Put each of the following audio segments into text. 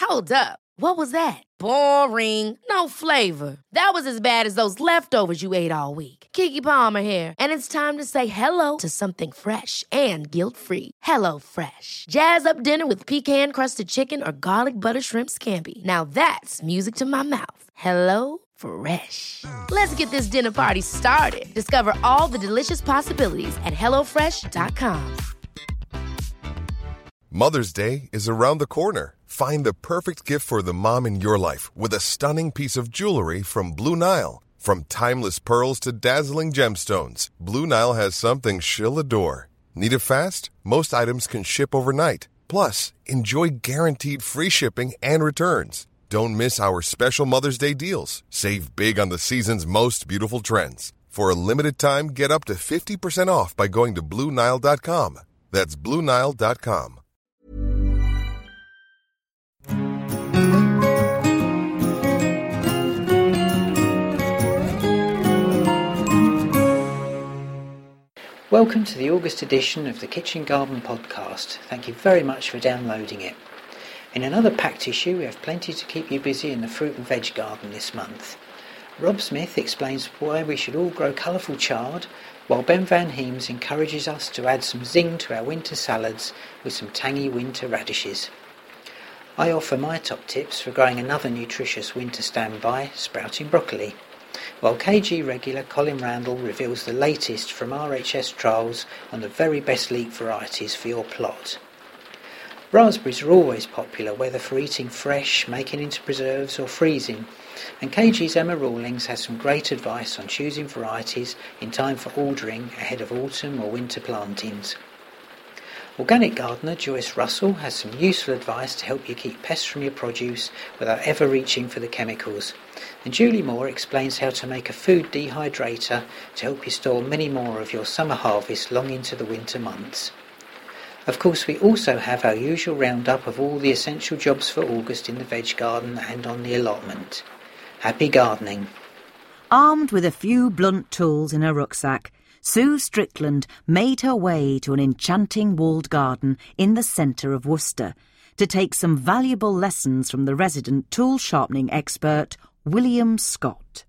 Hold up. What was that? Boring. No flavor. That was as bad as those leftovers you ate all week. Keke Palmer here, and it's time to say hello to something fresh and guilt-free. Hello Fresh. Jazz up dinner with pecan-crusted chicken or garlic butter shrimp scampi. Now that's music to my mouth. Hello Fresh. Let's get this dinner party started. Discover all the delicious possibilities at hellofresh.com. Mother's Day is around the corner. Find the perfect gift for the mom in your life with a stunning piece of jewelry from Blue Nile. From timeless pearls to dazzling gemstones, Blue Nile has something she'll adore. Need it fast? Most items can ship overnight. Plus, enjoy guaranteed free shipping and returns. Don't miss our special Mother's Day deals. Save big on the season's most beautiful trends. For a limited time, get up to 50% off by going to BlueNile.com. That's BlueNile.com. Welcome to the August edition of the Kitchen Garden podcast. Thank you very much for downloading it. In another packed issue, we have plenty to keep you busy in the fruit and veg garden this month. Rob Smith explains why we should all grow colourful chard, while Ben Van Heems encourages us to add some zing to our winter salads with some tangy winter radishes. I offer my top tips for growing another nutritious winter standby, sprouting broccoli, while KG regular Colin Randall reveals the latest from RHS trials on the very best leek varieties for your plot. Raspberries are always popular, whether for eating fresh, making into preserves or freezing, and KG's Emma Rawlings has some great advice on choosing varieties in time for ordering ahead of autumn or winter plantings. Organic gardener Joyce Russell has some useful advice to help you keep pests from your produce without ever reaching for the chemicals. And Julie Moore explains how to make a food dehydrator to help you store many more of your summer harvest long into the winter months. Of course, we also have our usual roundup of all the essential jobs for August in the veg garden and on the allotment. Happy gardening. Armed with a few blunt tools in her rucksack, Sue Strickland made her way to an enchanting walled garden in the centre of Worcester to take some valuable lessons from the resident tool sharpening expert, William Scott.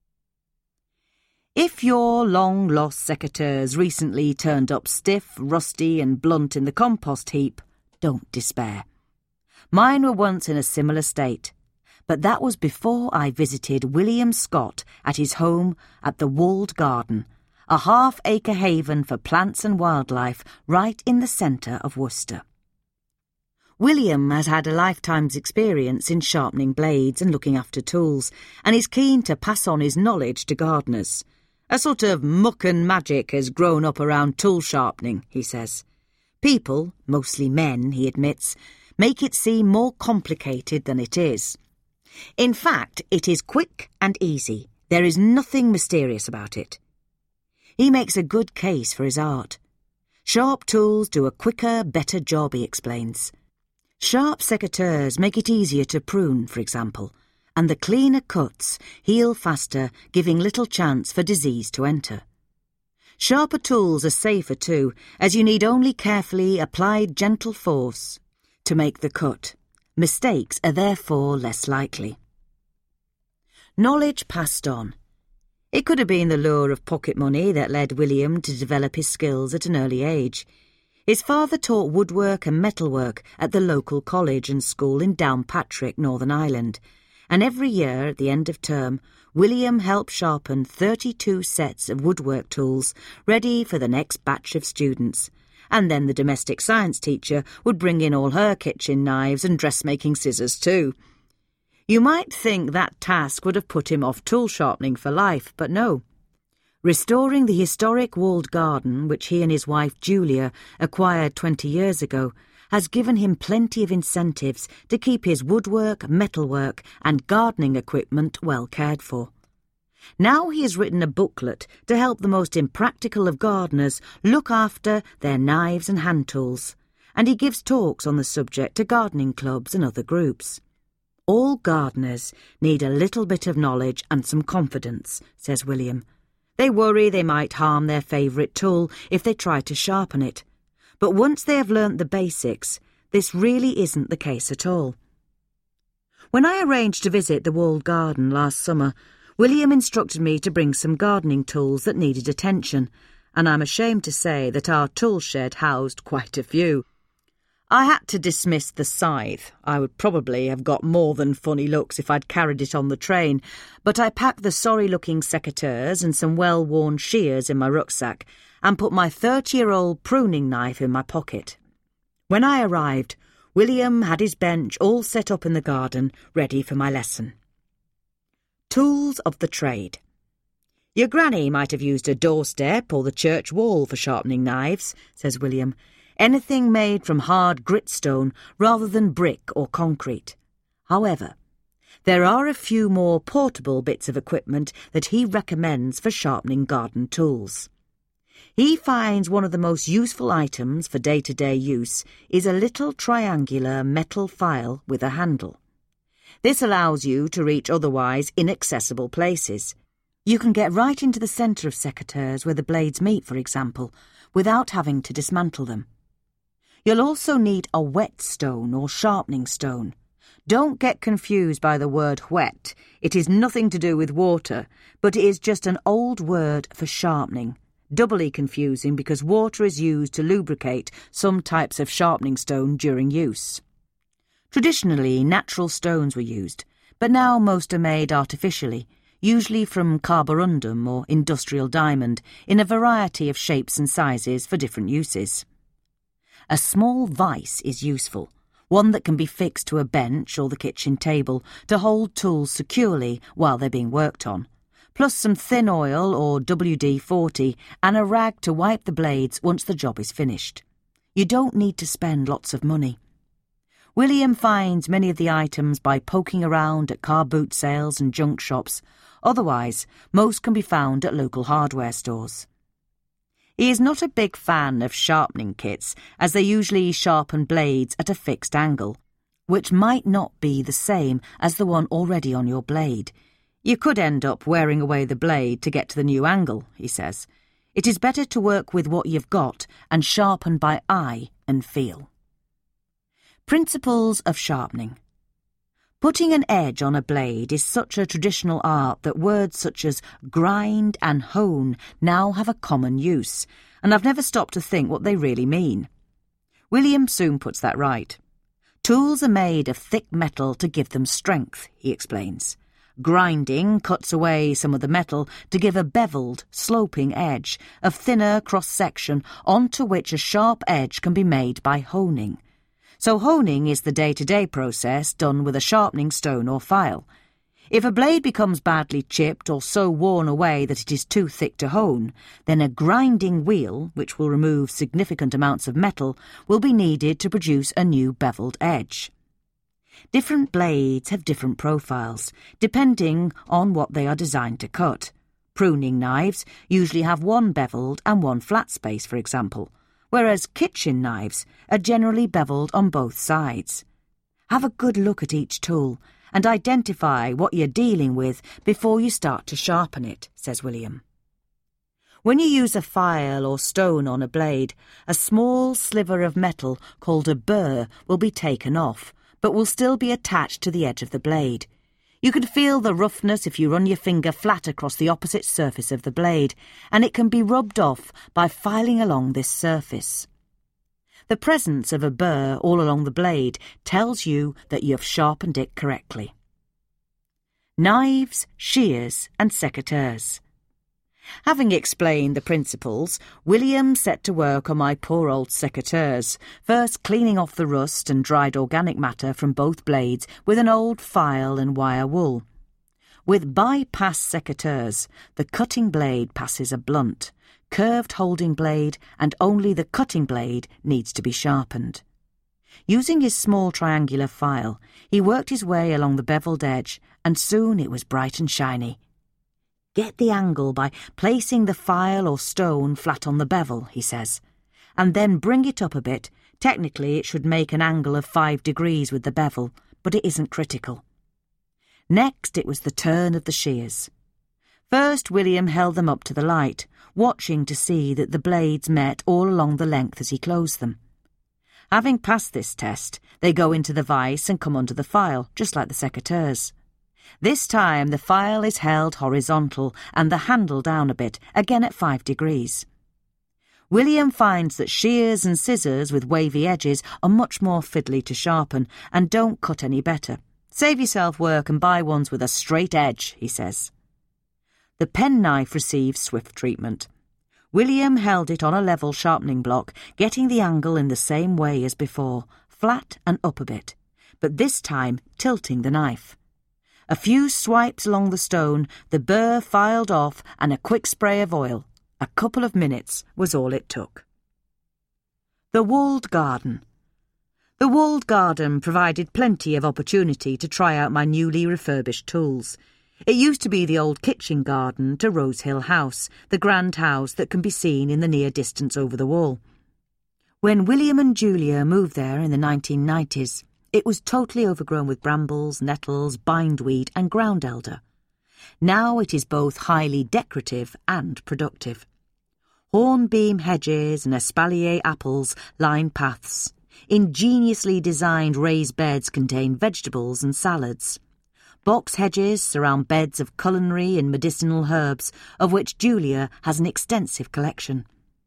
If your long-lost secateurs recently turned up stiff, rusty and blunt in the compost heap, don't despair. Mine were once in a similar state, but that was before I visited William Scott at his home at the Walled Garden, a half-acre haven for plants and wildlife right in the centre of Worcester. William has had a lifetime's experience in sharpening blades and looking after tools, and is keen to pass on his knowledge to gardeners. A sort of muck and magic has grown up around tool sharpening, he says. People, mostly men, he admits, make it seem more complicated than it is. In fact, it is quick and easy. There is nothing mysterious about it. He makes a good case for his art. Sharp tools do a quicker, better job, he explains. Sharp secateurs make it easier to prune, for example, and the cleaner cuts heal faster, giving little chance for disease to enter. Sharper tools are safer too, as you need only carefully applied gentle force to make the cut. Mistakes are therefore less likely. Knowledge passed on. It could have been the lure of pocket money that led William to develop his skills at an early age. His father taught woodwork and metalwork at the local college and school in Downpatrick, Northern Ireland, and every year at the end of term, William helped sharpen 32 sets of woodwork tools ready for the next batch of students, and then the domestic science teacher would bring in all her kitchen knives and dressmaking scissors too. You might think that task would have put him off tool sharpening for life, but no. Restoring the historic walled garden, which he and his wife Julia acquired 20 years ago, has given him plenty of incentives to keep his woodwork, metalwork and gardening equipment well cared for. Now he has written a booklet to help the most impractical of gardeners look after their knives and hand tools, and he gives talks on the subject to gardening clubs and other groups. All gardeners need a little bit of knowledge and some confidence, says William. They worry they might harm their favourite tool if they try to sharpen it. But once they have learnt the basics, this really isn't the case at all. When I arranged to visit the walled garden last summer, William instructed me to bring some gardening tools that needed attention, and I'm ashamed to say that our tool shed housed quite a few. I had to dismiss the scythe. I would probably have got more than funny looks if I'd carried it on the train, but I packed the sorry-looking secateurs and some well-worn shears in my rucksack and put my 30-year-old pruning knife in my pocket. When I arrived, William had his bench all set up in the garden, ready for my lesson. Tools of the trade. Your granny might have used a doorstep or the church wall for sharpening knives, says William. Anything made from hard gritstone rather than brick or concrete. However, there are a few more portable bits of equipment that he recommends for sharpening garden tools. He finds one of the most useful items for day-to-day use is a little triangular metal file with a handle. This allows you to reach otherwise inaccessible places. You can get right into the centre of secateurs where the blades meet, for example, without having to dismantle them. You'll also need a whetstone or sharpening stone. Don't get confused by the word whet. It is nothing to do with water, but it is just an old word for sharpening. Doubly confusing because water is used to lubricate some types of sharpening stone during use. Traditionally, natural stones were used, but now most are made artificially, usually from carborundum or industrial diamond, in a variety of shapes and sizes for different uses. A small vise is useful, one that can be fixed to a bench or the kitchen table to hold tools securely while they're being worked on, plus some thin oil or WD-40 and a rag to wipe the blades once the job is finished. You don't need to spend lots of money. William finds many of the items by poking around at car boot sales and junk shops. Otherwise, most can be found at local hardware stores. He is not a big fan of sharpening kits, as they usually sharpen blades at a fixed angle, which might not be the same as the one already on your blade. You could end up wearing away the blade to get to the new angle, he says. It is better to work with what you've got and sharpen by eye and feel. Principles of sharpening. Putting an edge on a blade is such a traditional art that words such as grind and hone now have a common use, and I've never stopped to think what they really mean. William soon puts that right. Tools are made of thick metal to give them strength, he explains. Grinding cuts away some of the metal to give a beveled, sloping edge, of thinner cross-section onto which a sharp edge can be made by honing. So honing is the day-to-day process done with a sharpening stone or file. If a blade becomes badly chipped or so worn away that it is too thick to hone, then a grinding wheel, which will remove significant amounts of metal, will be needed to produce a new beveled edge. Different blades have different profiles, depending on what they are designed to cut. Pruning knives usually have one beveled and one flat space, for example, whereas kitchen knives are generally beveled on both sides. Have a good look at each tool and identify what you're dealing with before you start to sharpen it, says William. When you use a file or stone on a blade, a small sliver of metal called a burr will be taken off, but will still be attached to the edge of the blade. You can feel the roughness if you run your finger flat across the opposite surface of the blade, and it can be rubbed off by filing along this surface. The presence of a burr all along the blade tells you that you have sharpened it correctly. Knives, shears, and secateurs. Having explained the principles, William set to work on my poor old secateurs, first cleaning off the rust and dried organic matter from both blades with an old file and wire wool. With bypass secateurs, the cutting blade passes a blunt, curved holding blade, and only the cutting blade needs to be sharpened. Using his small triangular file, he worked his way along the beveled edge, and soon it was bright and shiny. Get the angle by placing the file or stone flat on the bevel, he says, and then bring it up a bit. Technically, it should make an angle of 5 degrees with the bevel, but it isn't critical. Next, it was the turn of the shears. First, William held them up to the light, watching to see that the blades met all along the length as he closed them. Having passed this test, they go into the vise and come under the file, just like the secateurs. This time the file is held horizontal and the handle down a bit, again at 5 degrees. William finds that shears and scissors with wavy edges are much more fiddly to sharpen and don't cut any better. Save yourself work and buy ones with a straight edge, he says. The penknife receives swift treatment. William held it on a level sharpening block, getting the angle in the same way as before, flat and up a bit, but this time tilting the knife. A few swipes along the stone, the burr filed off, and a quick spray of oil. A couple of minutes was all it took. The walled garden. The walled garden provided plenty of opportunity to try out my newly refurbished tools. It used to be the old kitchen garden to Rose Hill House, the grand house that can be seen in the near distance over the wall. When William and Julia moved there in the 1990s, it was totally overgrown with brambles, nettles, bindweed and ground elder. Now it is both highly decorative and productive. Hornbeam hedges and espalier apples line paths. Ingeniously designed raised beds contain vegetables and salads. Box hedges surround beds of culinary and medicinal herbs, of which Julia has an extensive collection.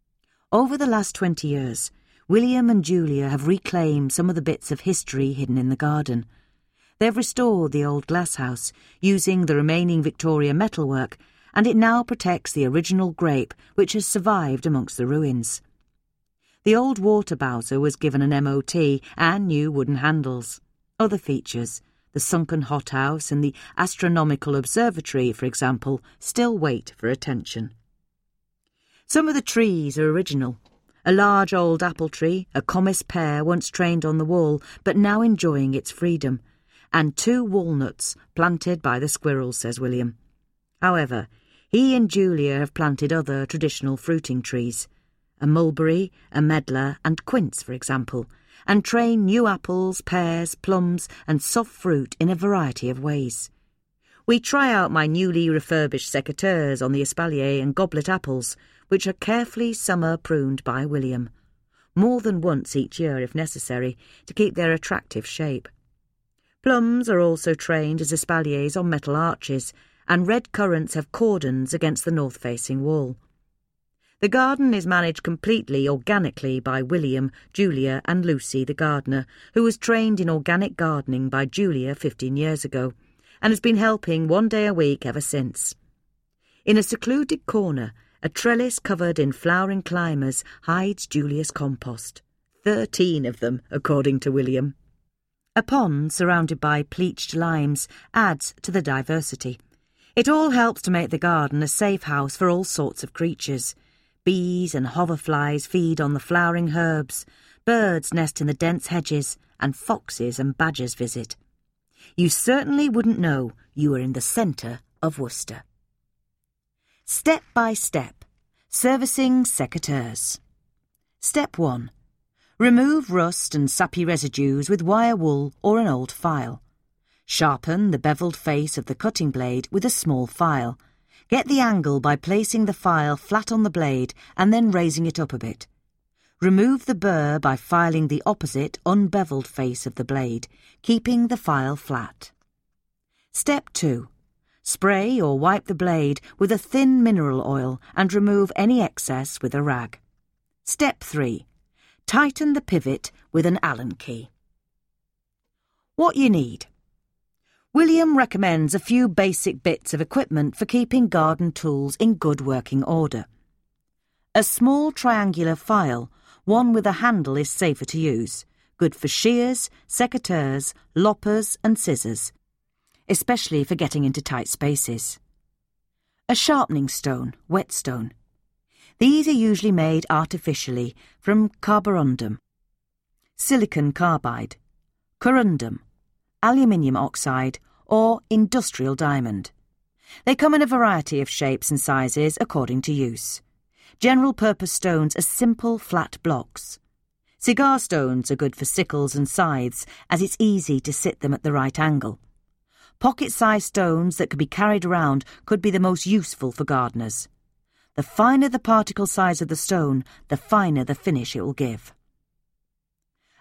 Over the last 20 years, William and Julia have reclaimed some of the bits of history hidden in the garden. They've restored the old glass house, using the remaining Victoria metalwork, and it now protects the original grape which has survived amongst the ruins. The old water bowser was given an MOT and new wooden handles. Other features, the sunken hothouse and the astronomical observatory, for example, still wait for attention. Some of the trees are original. A large old apple tree, a Comis pear once trained on the wall, but now enjoying its freedom, and 2 walnuts planted by the squirrels, says William. However, he and Julia have planted other traditional fruiting trees, a mulberry, a medlar and quince, for example, and train new apples, pears, plums and soft fruit in a variety of ways. We try out my newly refurbished secateurs on the espalier and goblet apples, which are carefully summer pruned by William, more than once each year if necessary, to keep their attractive shape. Plums are also trained as espaliers on metal arches, and red currants have cordons against the north-facing wall. The garden is managed completely organically by William, Julia and Lucy the gardener, who was trained in organic gardening by Julia 15 years ago, and has been helping 1 day a week ever since. In a secluded corner, a trellis covered in flowering climbers hides Julia's compost. 13 of them, according to William. A pond surrounded by pleached limes adds to the diversity. It all helps to make the garden a safe house for all sorts of creatures. Bees and hoverflies feed on the flowering herbs, birds nest in the dense hedges, and foxes and badgers visit. You certainly wouldn't know you were in the centre of Worcester. Step by step, servicing secateurs. Step 1. Remove rust and sappy residues with wire wool or an old file. Sharpen the bevelled face of the cutting blade with a small file. Get the angle by placing the file flat on the blade and then raising it up a bit. Remove the burr by filing the opposite, unbevelled face of the blade, keeping the file flat. Step 2. Spray or wipe the blade with a thin mineral oil and remove any excess with a rag. Step 3. Tighten the pivot with an Allen key. What you need. William recommends a few basic bits of equipment for keeping garden tools in good working order. A small triangular file, one with a handle, is safer to use, good for shears, secateurs, loppers and scissors, especially for getting into tight spaces. A sharpening stone, whetstone. These are usually made artificially from carborundum, silicon carbide, corundum, aluminium oxide or industrial diamond. They come in a variety of shapes and sizes according to use. General-purpose stones are simple, flat blocks. Cigar stones are good for sickles and scythes, as it's easy to sit them at the right angle. Pocket-sized stones that can be carried around could be the most useful for gardeners. The finer the particle size of the stone, the finer the finish it will give.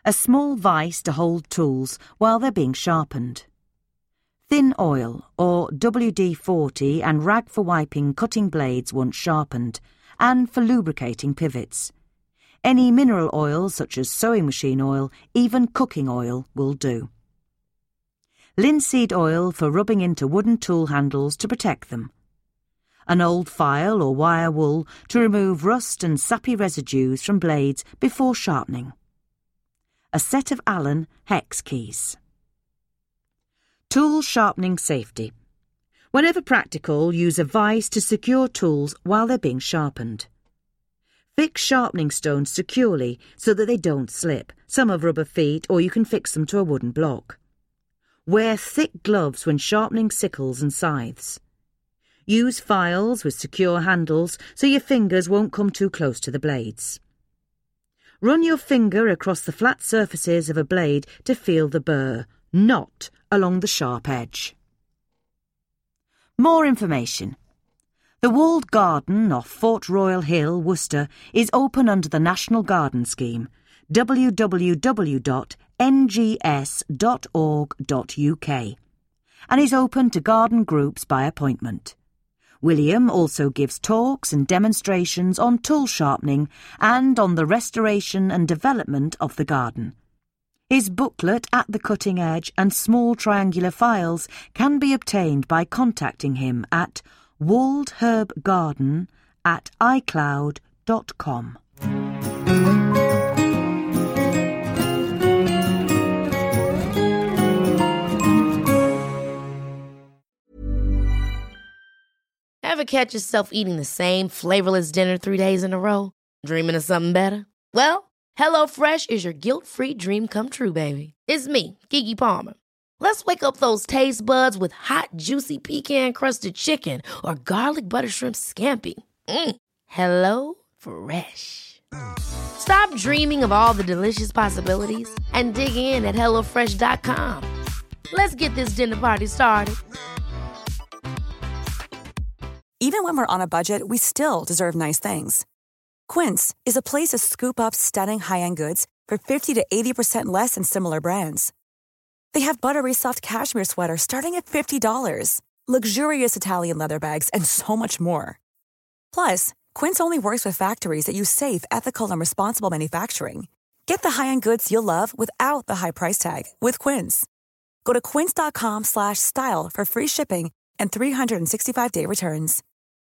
A small vice to hold tools while they're being sharpened. Thin oil, or WD-40, and rag for wiping cutting blades once sharpened, and for lubricating pivots. Any mineral oil, such as sewing machine oil, even cooking oil, will do. Linseed oil for rubbing into wooden tool handles to protect them. An old file or wire wool to remove rust and sappy residues from blades before sharpening. A set of Allen hex keys. Tool sharpening safety. Whenever practical, use a vise to secure tools while they're being sharpened. Fix sharpening stones securely so that they don't slip. Some have rubber feet, or you can fix them to a wooden block. Wear thick gloves when sharpening sickles and scythes. Use files with secure handles so your fingers won't come too close to the blades. Run your finger across the flat surfaces of a blade to feel the burr, not along the sharp edge. More information. The Walled Garden off Fort Royal Hill, Worcester, is open under the National Garden Scheme, www.ngs.org.uk, and is open to garden groups by appointment. William also gives talks and demonstrations on tool sharpening and on the restoration and development of the garden. His booklet, At the Cutting Edge, and small triangular files can be obtained by contacting him at walledherbgarden@icloud.com. Ever catch yourself eating the same flavorless dinner 3 days in a row? Dreaming of something better? Well, HelloFresh is your guilt-free dream come true, baby. It's me, Keke Palmer. Let's wake up those taste buds with hot, juicy pecan-crusted chicken or garlic butter shrimp scampi. Hello Fresh. Stop dreaming of all the delicious possibilities and dig in at HelloFresh.com. Let's get this dinner party started. Even when we're on a budget, we still deserve nice things. Quince is a place to scoop up stunning high-end goods for 50 to 80% less than similar brands. They have buttery soft cashmere sweaters starting at $50, luxurious Italian leather bags, and so much more. Plus, Quince only works with factories that use safe, ethical, and responsible manufacturing. Get the high-end goods you'll love without the high price tag with Quince. Go to quince.com/style for free shipping and 365-day returns.